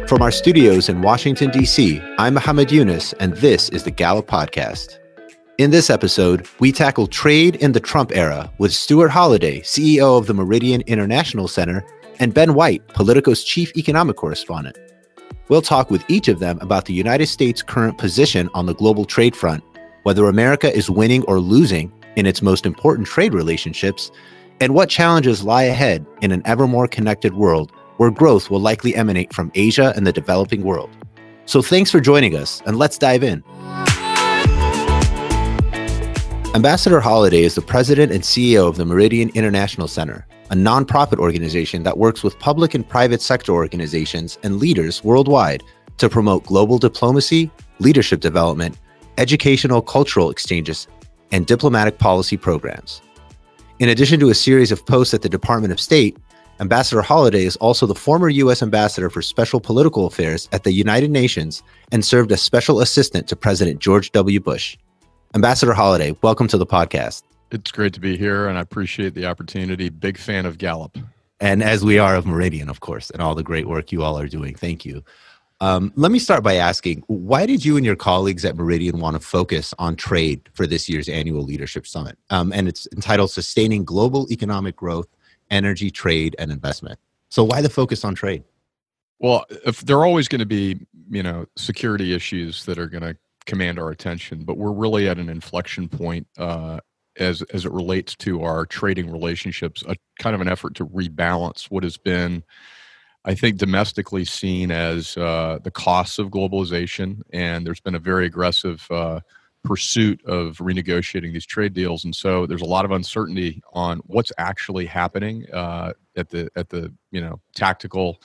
From our studios in Washington, D.C., I'm Muhammad Yunus, and this is the Gallup Podcast. In this episode, we tackle trade in the Trump era with Stuart Holliday, CEO of the Meridian International Center, and Ben White, Politico's chief economic correspondent. We'll talk with each of them about the United States' current position on the global trade front, whether America is winning or losing in its most important trade relationships, and what challenges lie ahead in an ever more connected world where growth will likely emanate from Asia and the developing world. So thanks for joining us, and let's dive in. Ambassador Holliday is the president and CEO of the Meridian International Center, a nonprofit organization that works with public and private sector organizations and leaders worldwide to promote global diplomacy, leadership development, educational cultural exchanges, and diplomatic policy programs. In addition to a series of posts at the Department of State, Ambassador Holliday is also the former U.S. Ambassador for Special Political Affairs at the United Nations and served as Special Assistant to President George W. Bush. Ambassador Holliday, welcome to the podcast. It's great to be here, and I appreciate the opportunity. Big fan of Gallup. And as we are of Meridian, of course, and all the great work you all are doing. Thank you. Let me start by asking, why did you and your colleagues at Meridian want to focus on trade for this year's annual Leadership Summit? And it's entitled Sustaining Global Economic Growth, Energy, Trade, and Investment. So why the focus on trade? Well, if there are always going to be, security issues that are going to command our attention, but we're really at an inflection point as it relates to our trading relationships, a kind of an effort to rebalance what has been, I think, domestically seen as the costs of globalization, and there's been a very aggressive pursuit of renegotiating these trade deals, and so there's a lot of uncertainty on what's actually happening at the tactical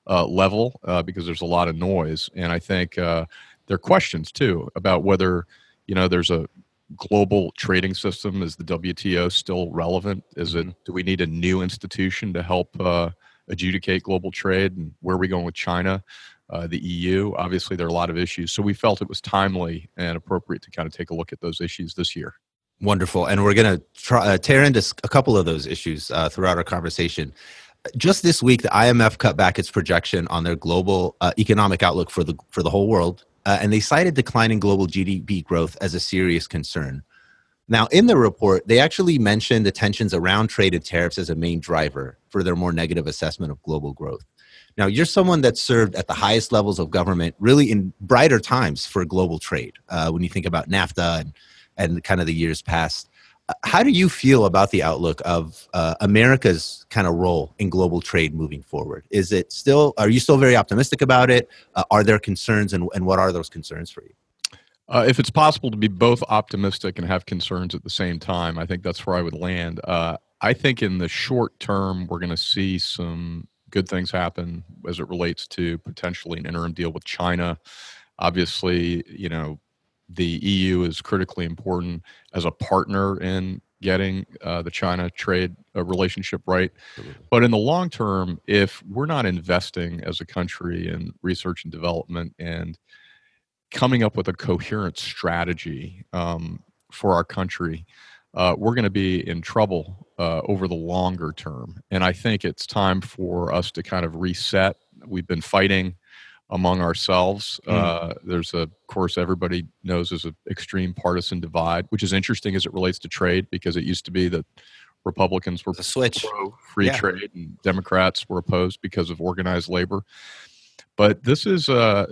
level because there's a lot of noise, and I think there are questions too about whether there's a global trading system. Is the WTO still relevant? Do we need a new institution to help adjudicate global trade, and where are we going with China? The EU, obviously there are a lot of issues. So we felt it was timely and appropriate to kind of take a look at those issues this year. Wonderful. And we're going to tear into a couple of those issues throughout our conversation. Just this week, the IMF cut back its projection on their global economic outlook for the whole world, and they cited declining global GDP growth as a serious concern. Now, in the report, they actually mentioned the tensions around trade and tariffs as a main driver for their more negative assessment of global growth. Now, you're someone that served at the highest levels of government, really in brighter times for global trade, when you think about NAFTA and kind of the years past. How do you feel about the outlook of America's kind of role in global trade moving forward? Are you still very optimistic about it? Are there concerns, and what are those concerns for you? If it's possible to be both optimistic and have concerns at the same time, I think that's where I would land. I think in the short term, we're going to see some good things happen as it relates to potentially an interim deal with China. Obviously, the EU is critically important as a partner in getting the China trade relationship right. Absolutely. But in the long term, if we're not investing as a country in research and development and coming up with a coherent strategy for our country, we're going to be in trouble over the longer term. And I think it's time for us to kind of reset. We've been fighting among ourselves. There's of course, everybody knows there's an extreme partisan divide, which is interesting as it relates to trade, because it used to be that Republicans were pro-free trade and Democrats were opposed because of organized labor. But this is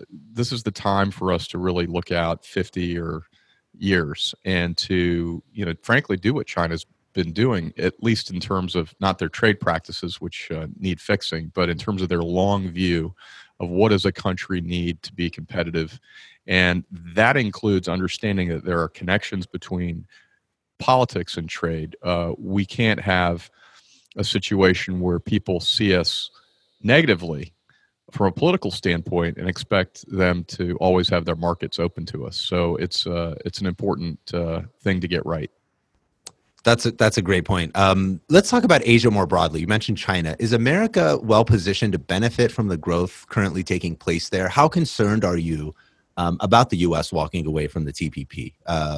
the time for us to really look out 50 or years and to, frankly, do what China's been doing, at least in terms of not their trade practices, which need fixing, but in terms of their long view of what does a country need to be competitive. And that includes understanding that there are connections between politics and trade. We can't have a situation where people see us negatively from a political standpoint and expect them to always have their markets open to us. So it's an important thing to get right. That's a great point. Let's talk about Asia more broadly. You mentioned China. Is America well positioned to benefit from the growth currently taking place there? How concerned are you about the U.S. walking away from the TPP?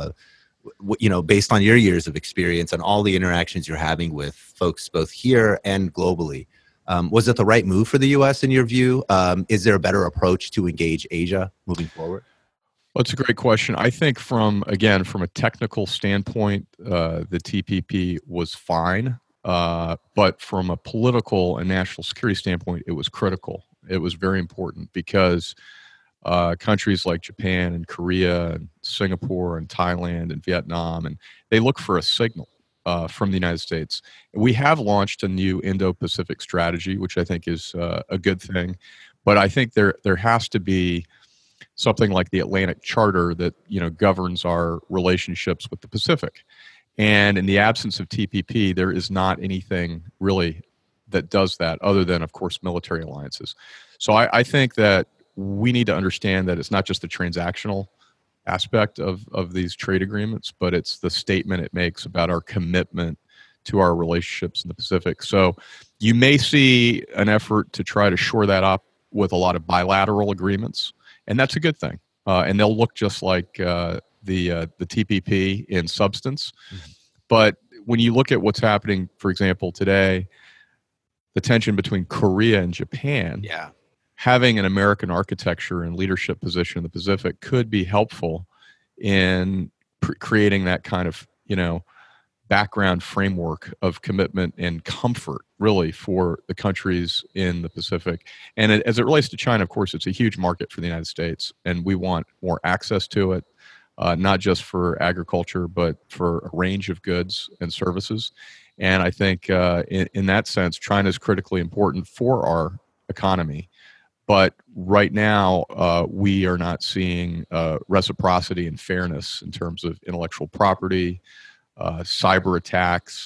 Based on your years of experience and all the interactions you're having with folks both here and globally, Was it the right move for the U.S. in your view? Is there a better approach to engage Asia moving forward? Well, it's a great question. I think from a technical standpoint, the TPP was fine. But from a political and national security standpoint, it was critical. It was very important because countries like Japan and Korea and Singapore and Thailand and Vietnam, and they look for a signal from the United States. We have launched a new Indo-Pacific strategy, which I think is a good thing. But I think there has to be something like the Atlantic Charter that governs our relationships with the Pacific. And in the absence of TPP, there is not anything really that does that other than, of course, military alliances. So I think that we need to understand that it's not just the transactional aspect of these trade agreements, but it's the statement it makes about our commitment to our relationships in the Pacific. So you may see an effort to try to shore that up with a lot of bilateral agreements, and that's a good thing. And they'll look just like the TPP in substance. Mm-hmm. But when you look at what's happening, for example, today, the tension between Korea and Japan, having an American architecture and leadership position in the Pacific could be helpful in creating that kind of, background framework of commitment and comfort, really, for the countries in the Pacific. And as it relates to China, of course, it's a huge market for the United States, and we want more access to it, not just for agriculture, but for a range of goods and services. And I think in that sense, China is critically important for our economy. But right now, we are not seeing reciprocity and fairness in terms of intellectual property, cyber attacks,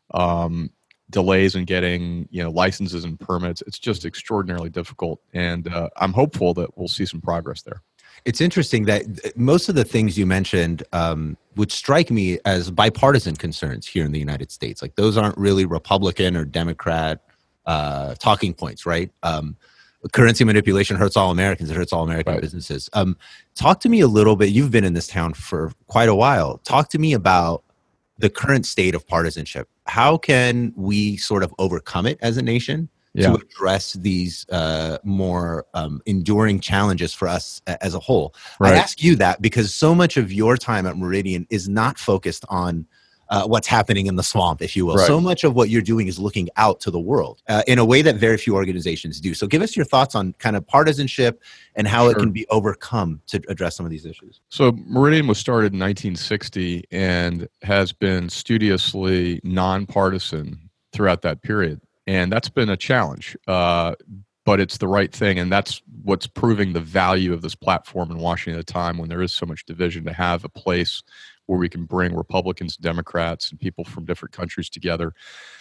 delays in getting licenses and permits. It's just extraordinarily difficult, and I'm hopeful that we'll see some progress there. It's interesting that most of the things you mentioned would strike me as bipartisan concerns here in the United States. Like, those aren't really Republican or Democrat talking points, right? Currency manipulation hurts all Americans. It hurts all American businesses. Talk to me a little bit. You've been in this town for quite a while. Talk to me about the current state of partisanship. How can we sort of overcome it as a nation to address these more enduring challenges for us as a whole? I ask you that because so much of your time at Meridian is not focused on what's happening in the swamp, if you will. So much of what you're doing is looking out to the world in a way that very few organizations do. So give us your thoughts on kind of partisanship and how it can be overcome to address some of these issues. So Meridian was started in 1960 and has been studiously nonpartisan throughout that period. And that's been a challenge, but it's the right thing. And that's what's proving the value of this platform in Washington at a time when there is so much division, to have a place where we can bring Republicans, Democrats, and people from different countries together.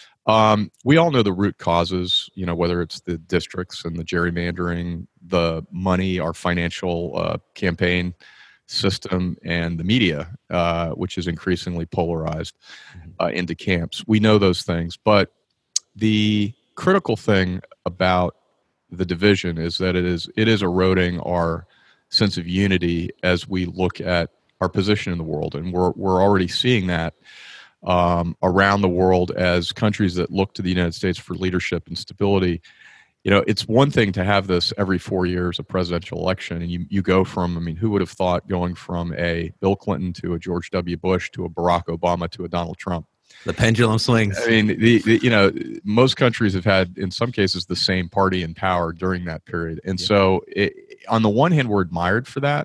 We all know the root causes, whether it's the districts and the gerrymandering, the money, our financial campaign system, and the media, which is increasingly polarized into camps. We know those things. But the critical thing about the division is that it is eroding our sense of unity as we look at our position in the world, and we're already seeing that around the world as countries that look to the United States for leadership and stability. It's one thing to have this every 4 years, a presidential election, and you go from, who would have thought going from a Bill Clinton to a George W. Bush to a Barack Obama to a Donald Trump. The pendulum swings. Most countries have had, in some cases, the same party in power during that period, and so on the one hand, we're admired for that.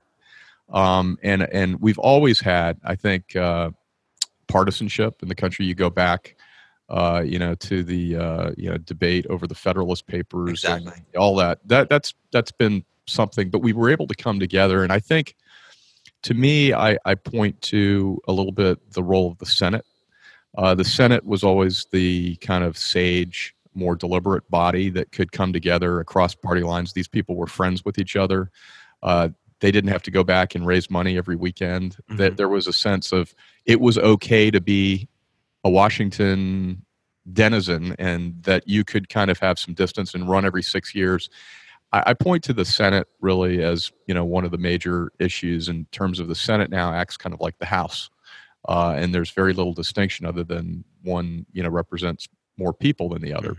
And we've always had, I think, partisanship in the country. You go back, to the debate over the Federalist Papers, and all that. That's been something. But we were able to come together, and I think, to me, I point to a little bit the role of the Senate. The Senate was always the kind of sage, more deliberate body that could come together across party lines. These people were friends with each other. They didn't have to go back and raise money every weekend. That there was a sense of it was okay to be a Washington denizen, and that you could kind of have some distance and run every 6 years. I point to the Senate really as one of the major issues in terms of the Senate now acts kind of like the House, and there's very little distinction other than one represents more people than the other. But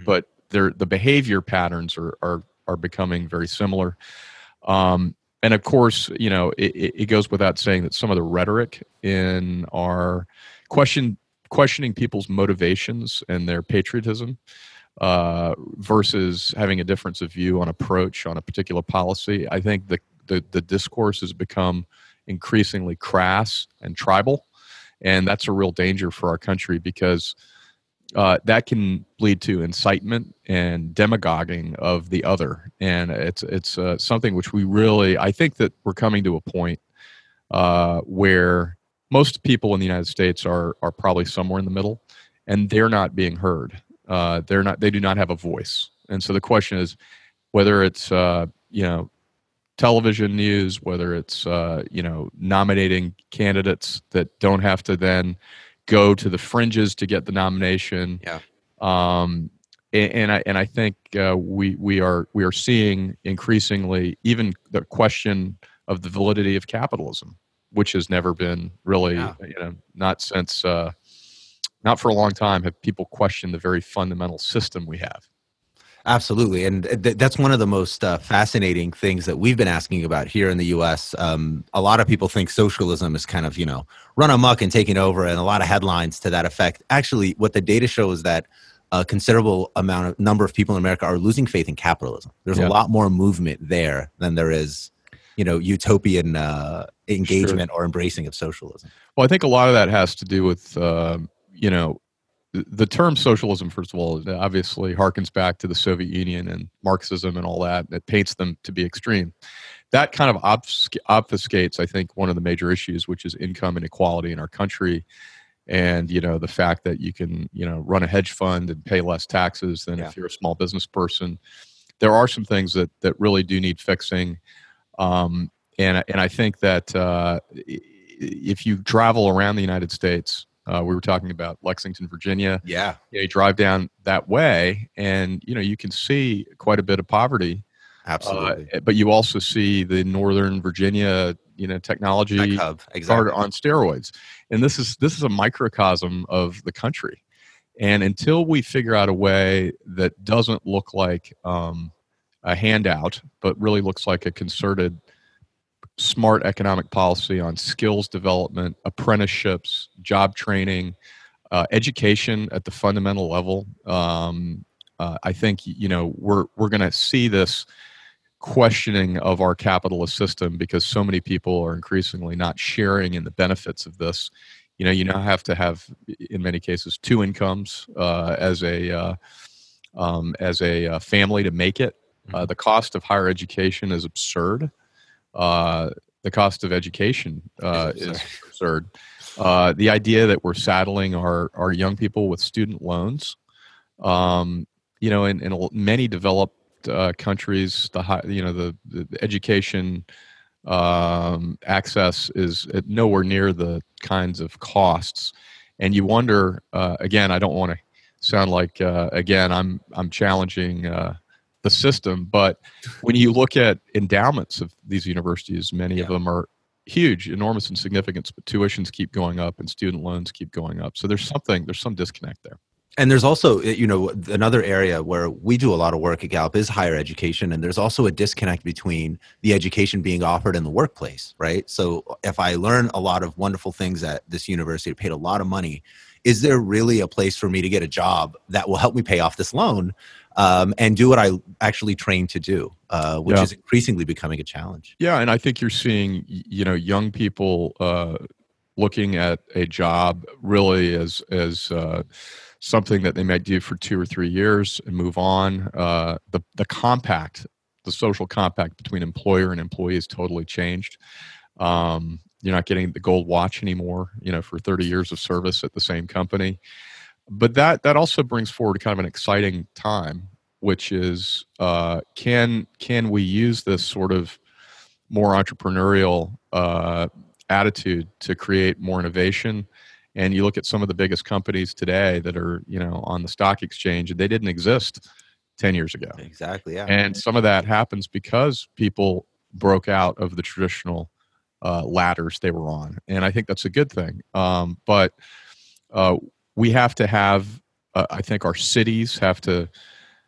the behavior patterns are becoming very similar. And of course, it goes without saying that some of the rhetoric in our questioning people's motivations and their patriotism versus having a difference of view on approach on a particular policy. I think the discourse has become increasingly crass and tribal, and that's a real danger for our country because that can lead to incitement and demagoguing of the other, and it's something which I think that we're coming to a point where most people in the United States are probably somewhere in the middle, and they're not being heard. They do not have a voice, and so the question is whether it's television news, whether it's nominating candidates that don't have to then go to the fringes to get the nomination. Yeah. And I think we are seeing increasingly even the question of the validity of capitalism, which has never been really not since not for a long time have people questioned the very fundamental system we have. Absolutely. And that's one of the most fascinating things that we've been asking about here in the U.S. A lot of people think socialism is kind of, run amok and taking over, and a lot of headlines to that effect. Actually, what the data shows is that a considerable number of people in America are losing faith in capitalism. There's a lot more movement there than there is, utopian engagement or embracing of socialism. Well, I think a lot of that has to do with, the term socialism, first of all, obviously harkens back to the Soviet Union and Marxism and all that. It paints them to be extreme. That kind of obfuscates, I think, one of the major issues, which is income inequality in our country. And, the fact that you can, run a hedge fund and pay less taxes than if you're a small business person. There are some things that really do need fixing. And I think that if you travel around the United States, we were talking about Lexington, Virginia. Yeah. You drive down that way and, you can see quite a bit of poverty. Absolutely. But you also see the Northern Virginia, technology hub, exactly, on steroids. And this is a microcosm of the country. And until we figure out a way that doesn't look like a handout, but really looks like a concerted, smart economic policy on skills development, apprenticeships, job training, education at the fundamental level, I think we're going to see this questioning of our capitalist system because so many people are increasingly not sharing in the benefits of this. You now have to have, in many cases, two incomes as a family to make it. The cost of higher education is absurd. The cost of education is absurd. The idea that we're saddling our young people with student loans, in many developed countries, the education access is nowhere near the kinds of costs, and you wonder. Again, I don't want to sound like I'm challenging the system, but when you look at endowments of these universities, many of them are huge, enormous in significance, but tuitions keep going up and student loans keep going up. So there's some disconnect there. And there's also, another area where we do a lot of work at Gallup is higher education. And there's also a disconnect between the education being offered in the workplace, right? So if I learn a lot of wonderful things at this university, paid a lot of money, is there really a place for me to get a job that will help me pay off this loan and do what I actually trained to do, which is increasingly becoming a challenge? Yeah, and I think you're seeing, young people looking at a job really as something that they might do for 2 or 3 years and move on. The social compact between employer and employee has totally changed. You're not getting the gold watch anymore, for 30 years of service at the same company. But that also brings forward kind of an exciting time, which is can we use this sort of more entrepreneurial attitude to create more innovation? And you look at some of the biggest companies today that are, on the stock exchange, and they didn't exist 10 years ago. Exactly, yeah. And some of that happens because people broke out of the traditional ladders they were on. And I think that's a good thing. But we have to have, I think our cities have to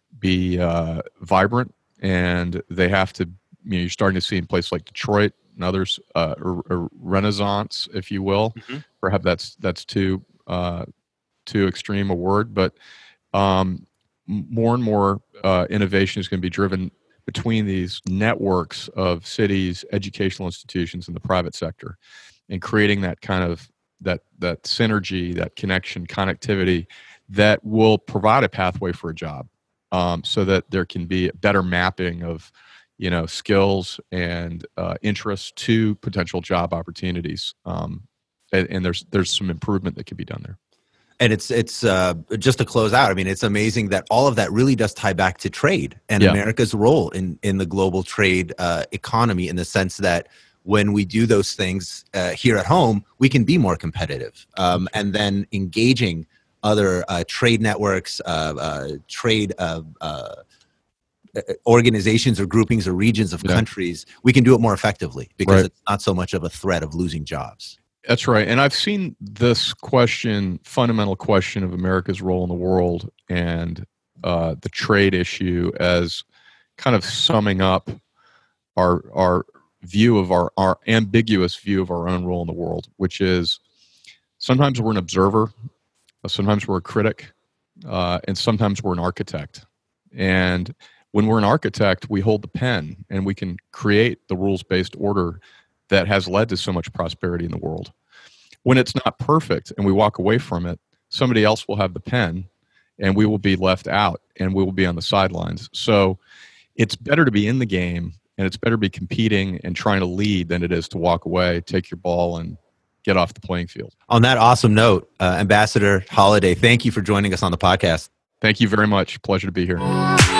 be vibrant, and they have to. You're starting to see in places like Detroit and others a renaissance, if you will. Mm-hmm. Perhaps that's too extreme a word, but more and more innovation is going to be driven between these networks of cities, educational institutions, and the private sector, and creating that kind of that synergy, that connectivity that will provide a pathway for a job, so that there can be a better mapping of skills and interests to potential job opportunities. And there's some improvement that can be done there. And it's just to close out, I mean, it's amazing that all of that really does tie back to trade and America's role in the global trade economy, in the sense that when we do those things here at home, we can be more competitive. And then engaging other trade networks, trade organizations or groupings or regions of countries, we can do it more effectively, because it's not so much of a threat of losing jobs. That's right. And I've seen this fundamental question of America's role in the world and the trade issue as kind of summing up our view of our ambiguous view of our own role in the world, which is sometimes we're an observer, sometimes we're a critic, and sometimes we're an architect. And when we're an architect, we hold the pen and we can create the rules-based order that has led to so much prosperity in the world. When it's not perfect and we walk away from it, somebody else will have the pen and we will be left out and we will be on the sidelines. So it's better to be in the game, and it's better to be competing and trying to lead than it is to walk away, take your ball, and get off the playing field. On that awesome note, Ambassador Holliday, thank you for joining us on the podcast. Thank you very much. Pleasure to be here.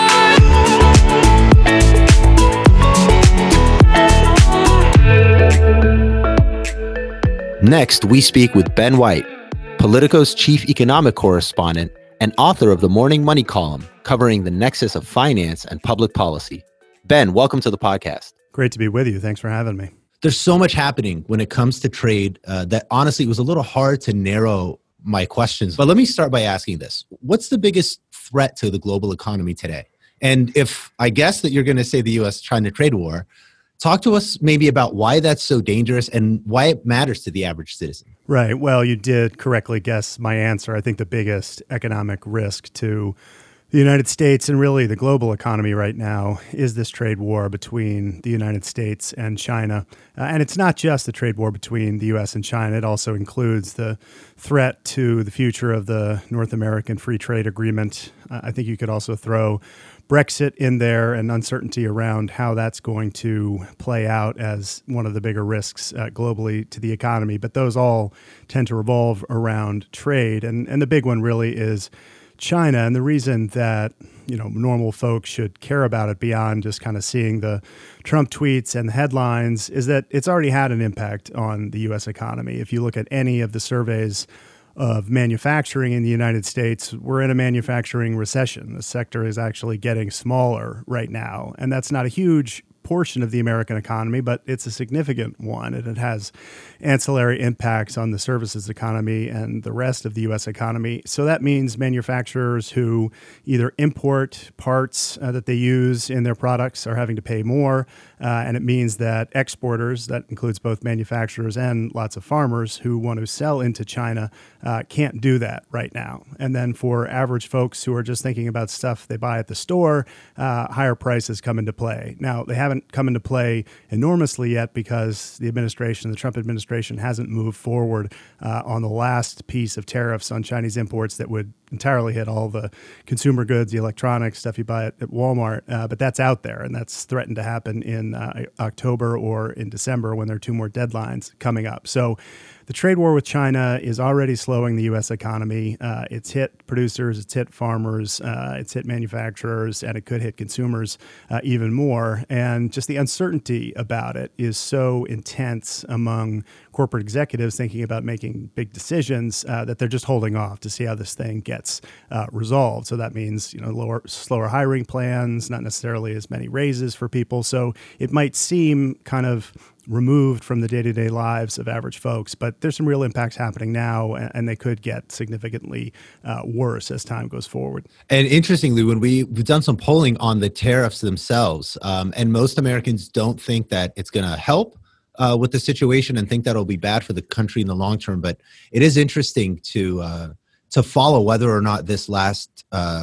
Next, we speak with Ben White, Politico's chief economic correspondent and author of the Morning Money column, covering the nexus of finance and public policy. Ben, welcome to the podcast. Great to be with you. Thanks for having me. There's so much happening when it comes to trade that honestly it was a little hard to narrow my questions. But let me start by asking this. What's the biggest threat to the global economy today? And if I guess that you're going to say the U.S.-China trade war, talk to us maybe about why that's so dangerous and why it matters to the average citizen. Right. Well, you did correctly guess my answer. I think the biggest economic risk to the United States and really the global economy right now is this trade war between the United States and China. And it's not just the trade war between the U.S. and China. It also includes the threat to the future of the North American Free Trade Agreement. I think you could also throw Brexit in there and uncertainty around how that's going to play out as one of the bigger risks globally to the economy. But those all tend to revolve around trade. And the big one really is China. And the reason that, normal folks should care about it beyond just kind of seeing the Trump tweets and the headlines is that it's already had an impact on the U.S. economy. If you look at any of the surveys of manufacturing in the United States, we're in a manufacturing recession. The sector is actually getting smaller right now. And that's not a huge portion of the American economy, but it's a significant one, and it has ancillary impacts on the services economy and the rest of the U.S. economy. So that means manufacturers who either import parts that they use in their products are having to pay more, and it means that exporters, that includes both manufacturers and lots of farmers who want to sell into China, can't do that right now. And then for average folks who are just thinking about stuff they buy at the store, higher prices come into play. Now, they haven't come into play enormously yet because the Trump administration hasn't moved forward on the last piece of tariffs on Chinese imports that would entirely hit all the consumer goods, the electronics, stuff you buy at Walmart. But that's out there, and that's threatened to happen in October or in December when there are two more deadlines coming up. So the trade war with China is already slowing the U.S. economy. It's hit producers, it's hit farmers, it's hit manufacturers, and it could hit consumers even more. And just the uncertainty about it is so intense among corporate executives thinking about making big decisions, that they're just holding off to see how this thing gets resolved. So that means, slower hiring plans, not necessarily as many raises for people. So it might seem kind of removed from the day-to-day lives of average folks, but there's some real impacts happening now, and they could get significantly worse as time goes forward. And interestingly, when we've done some polling on the tariffs themselves, and most Americans don't think that it's going to help with the situation and think that it'll be bad for the country in the long term. But it is interesting to follow whether or not this last,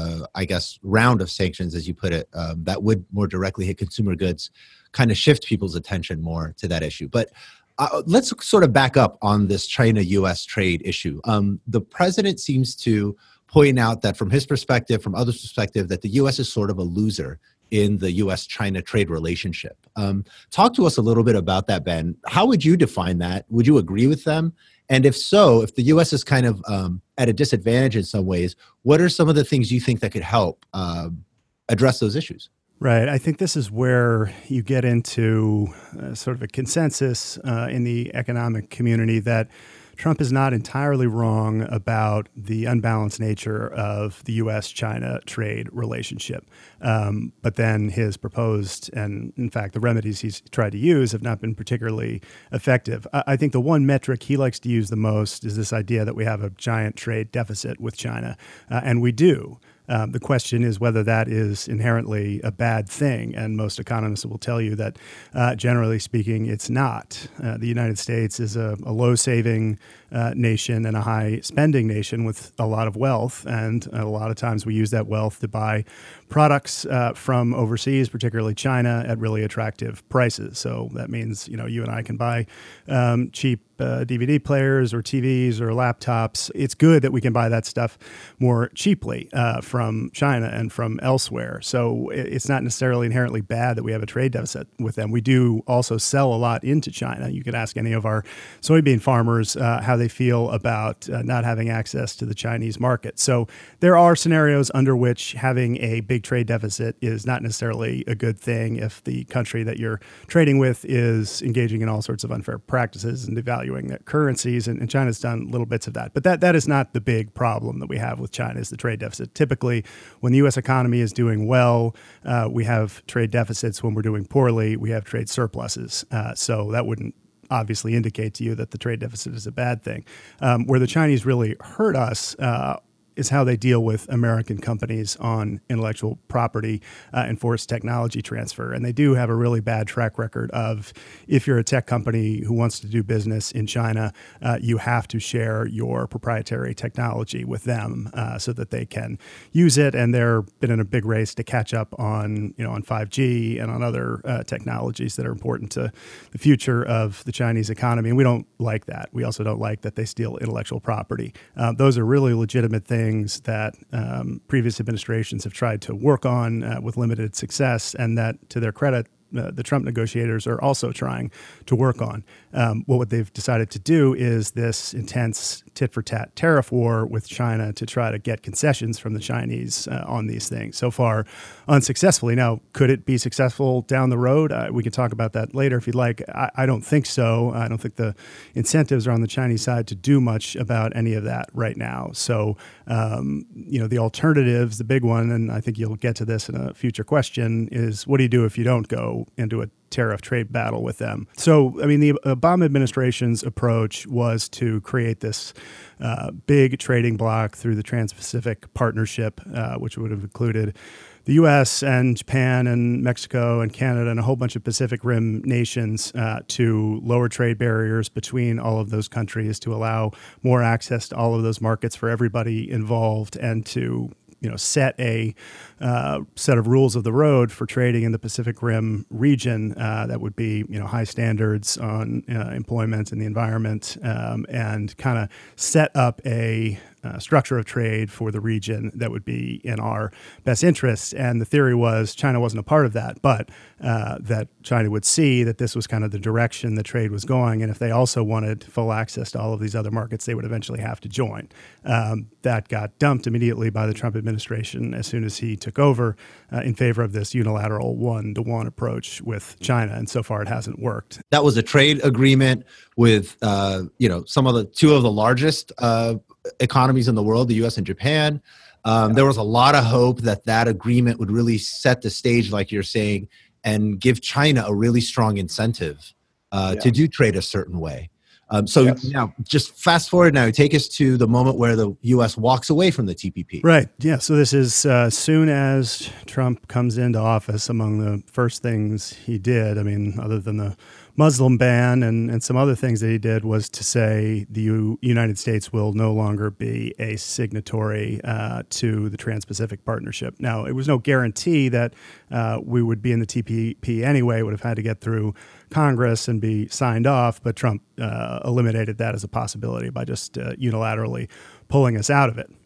round of sanctions, as you put it, that would more directly hit consumer goods, kind of shift people's attention more to that issue. But let's sort of back up on this China-U.S. trade issue. The president seems to point out that from his perspective, from others' perspective, that the U.S. is sort of a loser in the U.S.-China trade relationship. Talk to us a little bit about that, Ben. How would you define that? Would you agree with them? And if so, if the U.S. is kind of at a disadvantage in some ways, what are some of the things you think that could help address those issues? Right. I think this is where you get into sort of a consensus in the economic community that Trump is not entirely wrong about the unbalanced nature of the U.S.-China trade relationship. But then his proposed, and in fact, the remedies he's tried to use have not been particularly effective. I think the one metric he likes to use the most is this idea that we have a giant trade deficit with China, and we do. The question is whether that is inherently a bad thing, and most economists will tell you that, generally speaking, it's not. The United States is a low-saving nation and a high-spending nation with a lot of wealth, and a lot of times we use that wealth to buy products from overseas, particularly China, at really attractive prices. So that means, you and I can buy cheap DVD players or TVs or laptops. It's good that we can buy that stuff more cheaply from China and from elsewhere. So it's not necessarily inherently bad that we have a trade deficit with them. We do also sell a lot into China. You could ask any of our soybean farmers how they feel about not having access to the Chinese market. So there are scenarios under which having a big trade deficit is not necessarily a good thing if the country that you're trading with is engaging in all sorts of unfair practices and devaluing their currencies, and China's done little bits of that. But that is not the big problem that we have with China, is the trade deficit. Typically, when the U.S. economy is doing well, we have trade deficits. When we're doing poorly, we have trade surpluses. So that wouldn't obviously indicate to you that the trade deficit is a bad thing. Where the Chinese really hurt us is how they deal with American companies on intellectual property and forced technology transfer. And they do have a really bad track record of, if you're a tech company who wants to do business in China, you have to share your proprietary technology with them so that they can use it. And they're been in a big race to catch up on 5G and on other technologies that are important to the future of the Chinese economy. And we don't like that. We also don't like that they steal intellectual property. Those are really legitimate things that previous administrations have tried to work on with limited success, and that, to their credit, the Trump negotiators are also trying to work on. What they've decided to do is this intense tit-for-tat tariff war with China to try to get concessions from the Chinese on these things. So far, unsuccessfully. Now, could it be successful down the road? We can talk about that later if you'd like. I don't think so. I don't think the incentives are on the Chinese side to do much about any of that right now. So, the alternatives, the big one, and I think you'll get to this in a future question, is what do you do if you don't go into a tariff trade battle with them? So, the Obama administration's approach was to create this big trading bloc through the Trans-Pacific Partnership, which would have included the U.S. and Japan and Mexico and Canada and a whole bunch of Pacific Rim nations, to lower trade barriers between all of those countries, to allow more access to all of those markets for everybody involved, and to set a set of rules of the road for trading in the Pacific Rim region that would be, high standards on employment and the environment, and kind of set up a structure of trade for the region that would be in our best interests. And the theory was China wasn't a part of that, but that China would see that this was kind of the direction the trade was going. And if they also wanted full access to all of these other markets, they would eventually have to join. That got dumped immediately by the Trump administration as soon as he took over in favor of this unilateral one-to-one approach with China. And so far, it hasn't worked. That was a trade agreement with, two of the largest economies in the world, the U.S. and Japan. There was a lot of hope that agreement would really set the stage, like you're saying, and give China a really strong incentive to do trade a certain way. Now, just fast forward now, take us to the moment where the U.S. walks away from the TPP. Right. Yeah. So this is as soon as Trump comes into office, among the first things he did, I mean, other than the Muslim ban and some other things that he did, was to say the United States will no longer be a signatory to the Trans-Pacific Partnership. Now, it was no guarantee that we would be in the TPP anyway. It would have had to get through Congress and be signed off, but Trump eliminated that as a possibility by just unilaterally pulling us out of it.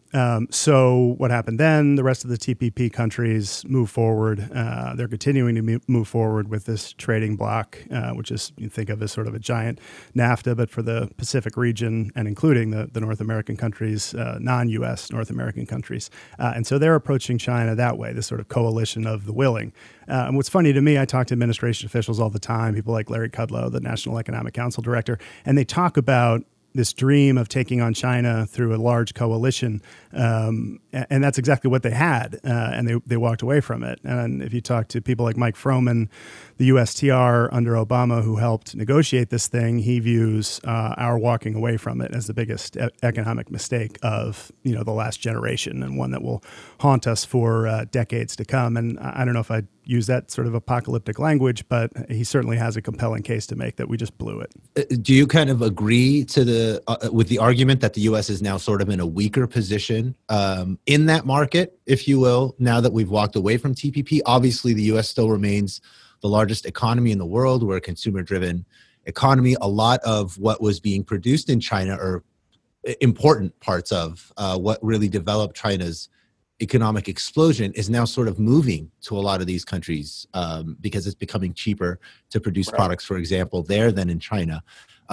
So what happened then? The rest of the TPP countries move forward. They're continuing to move forward with this trading bloc, which is, you think of as sort of a giant NAFTA, but for the Pacific region and including the North American countries, non-U.S. North American countries. And so they're approaching China that way, this sort of coalition of the willing. And what's funny to me, I talk to administration officials all the time, people like Larry Kudlow, the National Economic Council director, and they talk about this dream of taking on China through a large coalition. And that's exactly what they had. And they walked away from it. And if you talk to people like Mike Froman, the USTR under Obama, who helped negotiate this thing, he views our walking away from it as the biggest economic mistake of the last generation, and one that will haunt us for decades to come. And I don't know if I'd use that sort of apocalyptic language, but he certainly has a compelling case to make that we just blew it. Do you kind of agree to with the argument that the U.S. is now sort of in a weaker position in that market, if you will, now that we've walked away from TPP? Obviously, the U.S. still remains the largest economy in the world. We're a consumer-driven economy. A lot of what was being produced in China are important parts of what really developed China's economic explosion is now sort of moving to a lot of these countries because it's becoming cheaper to produce products, for example, there than in China.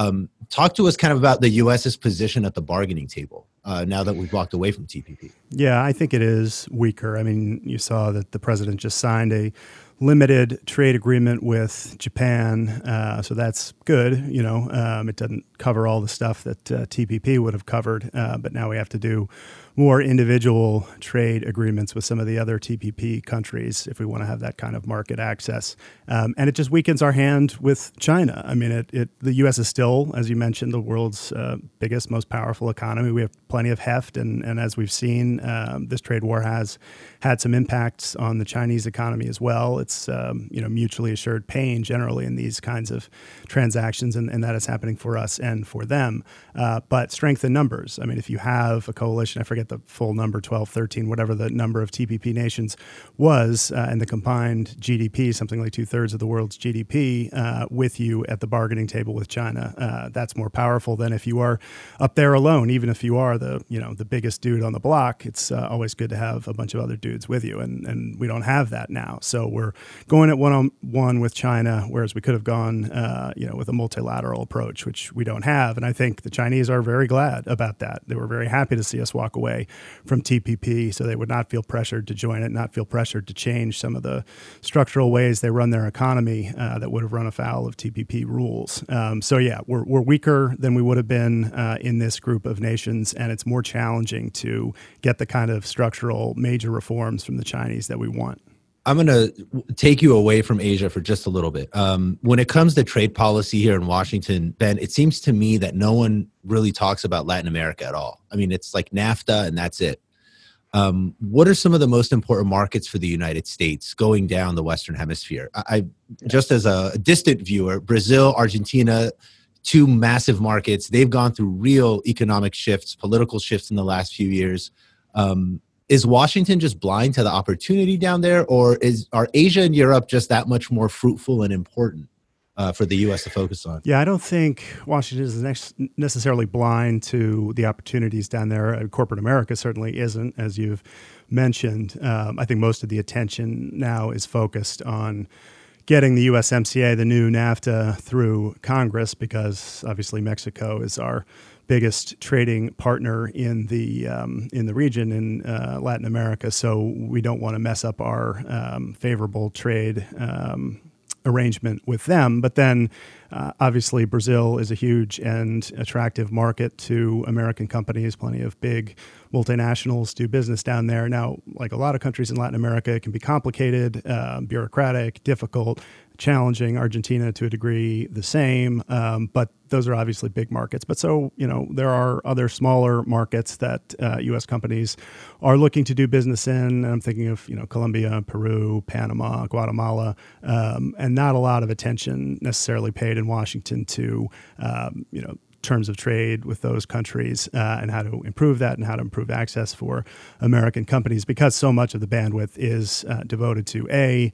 Talk to us kind of about the U.S.'s position at the bargaining table now that we've walked away from TPP. Yeah, I think it is weaker. I mean, you saw that the president just signed a limited trade agreement with Japan, so that's good. It doesn't cover all the stuff that TPP would have covered, but now we have to do more individual trade agreements with some of the other TPP countries if we want to have that kind of market access. And it just weakens our hand with China. I mean, the U.S. is still, as you mentioned, the world's biggest, most powerful economy. We have plenty of heft, and as we've seen, this trade war has had some impacts on the Chinese economy as well. It's mutually assured pain generally in these kinds of transactions, and that is happening for us and for them. But strength in numbers. I mean, if you have a coalition, I forget the full number, 12, 13, whatever the number of TPP nations was, and the combined GDP, something like 2/3 of the world's GDP, with you at the bargaining table with China, that's more powerful than if you are up there alone. Even if you are the biggest dude on the block, it's always good to have a bunch of other dudes with you, and we don't have that now. So we're going at one-on-one with China, whereas we could have gone, with a multilateral approach, which we don't have. And I think the Chinese are very glad about that. They were very happy to see us walk away from TPP, so they would not feel pressured to join it, not feel pressured to change some of the structural ways they run their economy that would have run afoul of TPP rules. We're weaker than we would have been in this group of nations, and it's more challenging to get the kind of structural major reforms from the Chinese that we want. I'm going to take you away from Asia for just a little bit. When it comes to trade policy here in Washington, Ben, it seems to me that no one really talks about Latin America at all. I mean, it's like NAFTA and that's it. What are some of the most important markets for the United States going down the Western Hemisphere? Just as a distant viewer, Brazil, Argentina, two massive markets. They've gone through real economic shifts, political shifts in the last few years. Is Washington just blind to the opportunity down there, or are Asia and Europe just that much more fruitful and important for the U.S. to focus on? Yeah, I don't think Washington is necessarily blind to the opportunities down there. Corporate America certainly isn't, as you've mentioned. I think most of the attention now is focused on getting the USMCA, the new NAFTA, through Congress, because obviously Mexico is our biggest trading partner in the region in Latin America. So we don't want to mess up our favorable trade arrangement with them. But then obviously Brazil is a huge and attractive market to American companies. Plenty of big multinationals do business down there. Now, like a lot of countries in Latin America, it can be complicated, bureaucratic, difficult, challenging. Argentina, to a degree, the same. But those are obviously big markets. But so, there are other smaller markets that U.S. companies are looking to do business in. I'm thinking of, Colombia, Peru, Panama, Guatemala, and not a lot of attention necessarily paid in Washington to, terms of trade with those countries and how to improve that and how to improve access for American companies, because so much of the bandwidth is devoted to A,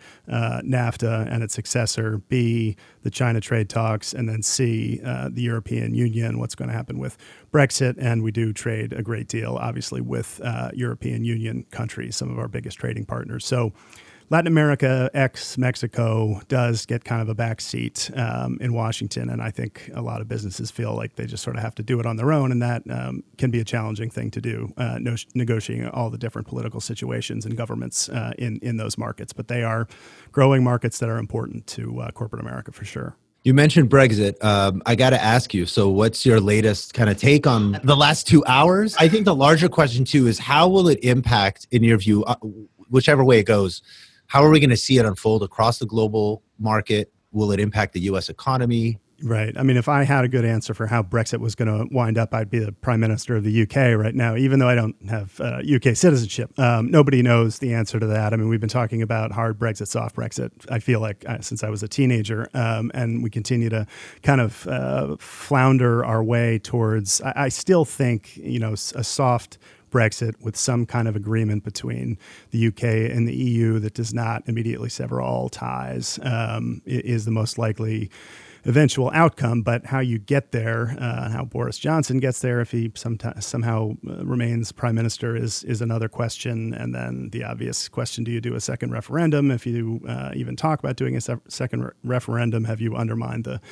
NAFTA and its successor, B, the China trade talks, and then C, the European Union, what's going to happen with Brexit. And we do trade a great deal, obviously, with European Union countries, some of our biggest trading partners. So Latin America, ex-Mexico, does get kind of a backseat in Washington, and I think a lot of businesses feel like they just sort of have to do it on their own, and that can be a challenging thing to do, negotiating all the different political situations and governments in those markets. But they are growing markets that are important to corporate America for sure. You mentioned Brexit. I got to ask you, so what's your latest kind of take on the last 2 hours? I think the larger question, too, is how will it impact, in your view, whichever way it goes, how are we going to see it unfold across the global market? Will it impact the U.S. economy? Right. I mean, if I had a good answer for how Brexit was going to wind up, I'd be the Prime Minister of the UK right now, even though I don't have UK citizenship. Nobody knows the answer to that. I mean, we've been talking about hard Brexit, soft Brexit, I feel like, since I was a teenager. And we continue to kind of flounder our way towards, I still think, a soft Brexit with some kind of agreement between the UK and the EU that does not immediately sever all ties is the most likely eventual outcome. But how you get there, how Boris Johnson gets there, if he somehow remains prime minister, is another question. And then the obvious question: do you do a second referendum? If you even talk about doing a second referendum, have you undermined the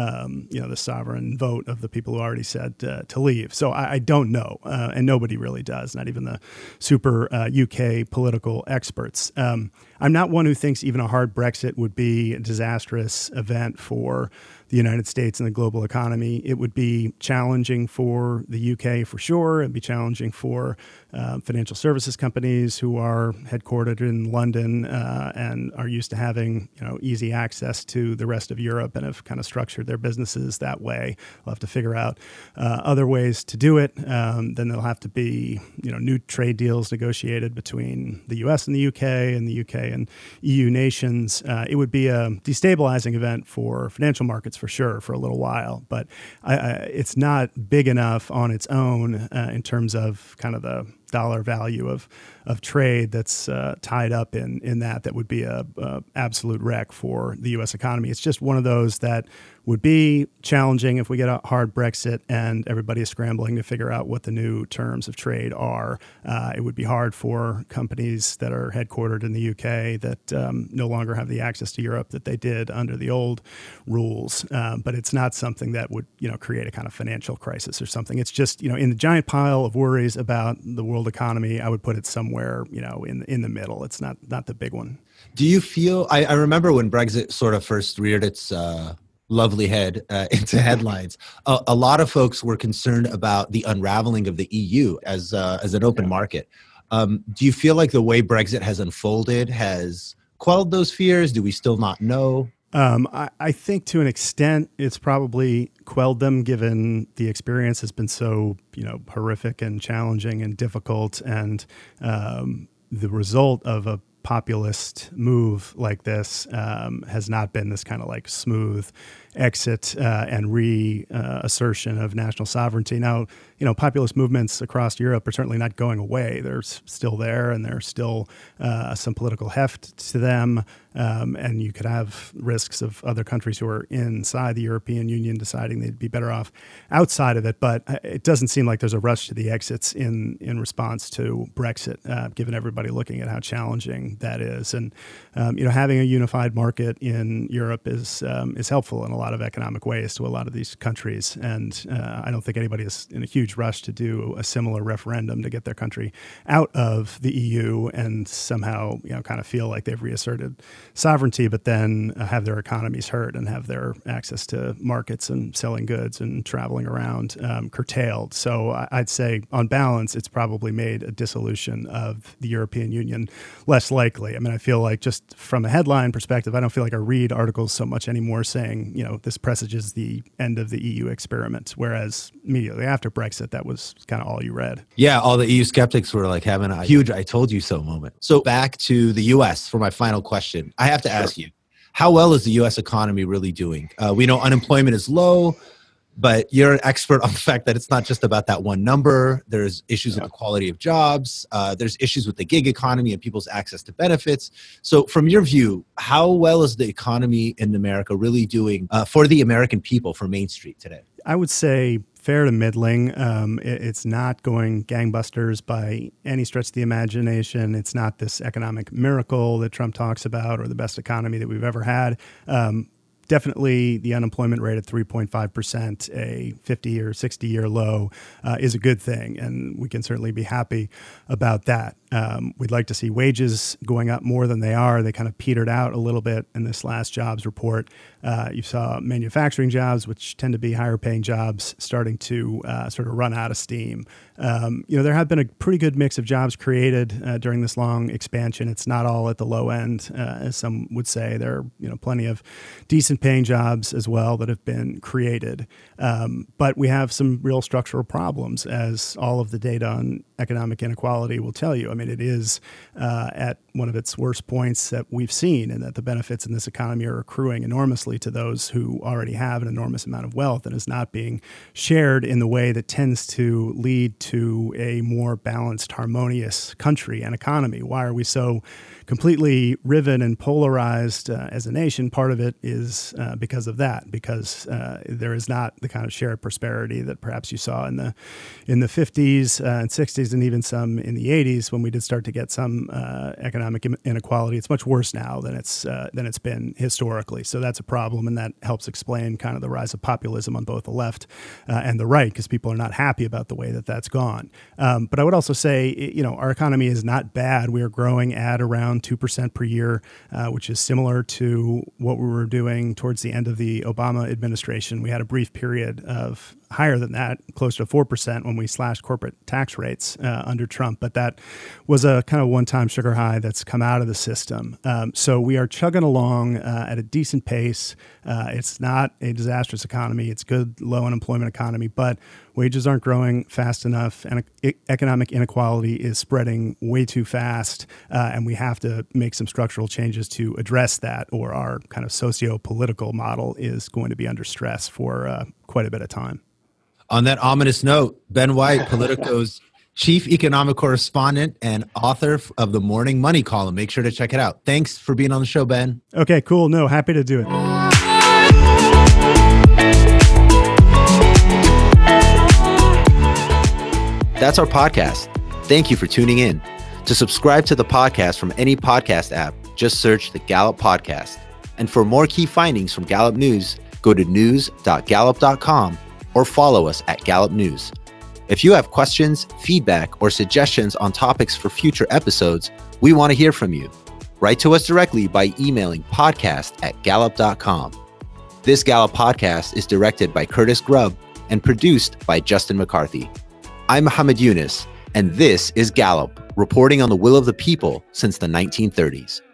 the sovereign vote of the people who already said to leave? So I don't know, and nobody really does. Not even the super UK political experts. I'm not one who thinks even a hard Brexit would be a disastrous event for the United States and the global economy. It would be challenging for the UK for sure. It'd be challenging for financial services companies who are headquartered in London and are used to having easy access to the rest of Europe and have kind of structured their businesses that way. They'll have to figure out other ways to do it. Then there'll have to be new trade deals negotiated between the US and the UK and EU nations. It would be a destabilizing event for financial markets for sure for a little while, but it's not big enough on its own in terms of kind of the dollar value of trade that's tied up in that would be a absolute wreck for the U.S. economy. It's just one of those that would be challenging if we get a hard Brexit and everybody is scrambling to figure out what the new terms of trade are. It would be hard for companies that are headquartered in the UK that no longer have the access to Europe that they did under the old rules. But it's not something that would create a kind of financial crisis or something. It's just in the giant pile of worries about the world economy, I would put it somewhere in the middle. It's not the big one. Do you feel? I remember when Brexit sort of first reared its lovely head into headlines. A lot of folks were concerned about the unraveling of the EU as an open market. Do you feel like the way Brexit has unfolded has quelled those fears? Do we still not know? I think to an extent it's probably quelled them, given the experience has been so horrific and challenging and difficult, and the result of a populist move like this has not been this kind of like smooth exit and reassertion of national sovereignty. Now, populist movements across Europe are certainly not going away. They're still there, and there's still some political heft to them. And you could have risks of other countries who are inside the European Union deciding they'd be better off outside of it. But it doesn't seem like there's a rush to the exits in response to Brexit, given everybody looking at how challenging that is. And having a unified market in Europe is helpful in a lot of economic ways to a lot of these countries. And I don't think anybody is in a huge rush to do a similar referendum to get their country out of the EU and somehow kind of feel like they've reasserted sovereignty, but then have their economies hurt and have their access to markets and selling goods and traveling around curtailed. So I'd say on balance, it's probably made a dissolution of the European Union less likely. I mean, I feel like just from a headline perspective, I don't feel like I read articles so much anymore saying, this presages the end of the EU experiment, whereas immediately after Brexit, that was kind of all you read. Yeah, all the EU skeptics were like having a huge I told you so moment. So back to the US for my final question. I have to ask you, how well is the US economy really doing? We know unemployment is low, but you're an expert on the fact that it's not just about that one number. There's issues with the quality of jobs. There's issues with the gig economy and people's access to benefits. So from your view, how well is the economy in America really doing for the American people, for Main Street today? I would say fair to middling. It's not going gangbusters by any stretch of the imagination. It's not this economic miracle that Trump talks about or the best economy that we've ever had. Definitely the unemployment rate at 3.5%, a 50 or 60-year low, is a good thing, and we can certainly be happy about that. We'd like to see wages going up more than they are. They kind of petered out a little bit in this last jobs report. You saw manufacturing jobs, which tend to be higher paying jobs, starting to sort of run out of steam. There have been a pretty good mix of jobs created during this long expansion. It's not all at the low end, as some would say. There are plenty of decent paying jobs as well that have been created. But we have some real structural problems, as all of the data on economic inequality will tell you. I mean, it is at one of its worst points that we've seen, and that the benefits in this economy are accruing enormously to those who already have an enormous amount of wealth and is not being shared in the way that tends to lead to a more balanced, harmonious country and economy. Why are we so completely riven and polarized as a nation? Part of it is because of that, because there is not the kind of shared prosperity that perhaps you saw in the 50s and 60s and even some in the 80s when we did start to get some economic inequality. It's much worse now than it's been historically. So that's a problem, and that helps explain kind of the rise of populism on both the left and the right, because people are not happy about the way that that's gone. But I would also say, our economy is not bad. We are growing at around 2% per year, which is similar to what we were doing towards the end of the Obama administration. We had a brief period of higher than that, close to 4% when we slashed corporate tax rates under Trump. But that was a kind of one-time sugar high that's come out of the system. So we are chugging along at a decent pace. It's not a disastrous economy. It's good, low unemployment economy, but wages aren't growing fast enough, and economic inequality is spreading way too fast, and we have to make some structural changes to address that, or our kind of socio-political model is going to be under stress for quite a bit of time. On that ominous note, Ben White, Politico's chief economic correspondent and author of the Morning Money column. Make sure to check it out. Thanks for being on the show, Ben. Okay, cool. No, happy to do it. That's our podcast. Thank you for tuning in. To subscribe to the podcast from any podcast app, just search the Gallup Podcast. And for more key findings from Gallup News, go to news.gallup.com or follow us at Gallup News. If you have questions, feedback, or suggestions on topics for future episodes, we want to hear from you. Write to us directly by emailing podcast@gallup.com. This Gallup podcast is directed by Curtis Grubb and produced by Justin McCarthy. I'm Muhammad Yunus, and this is Gallup, reporting on the will of the people since the 1930s.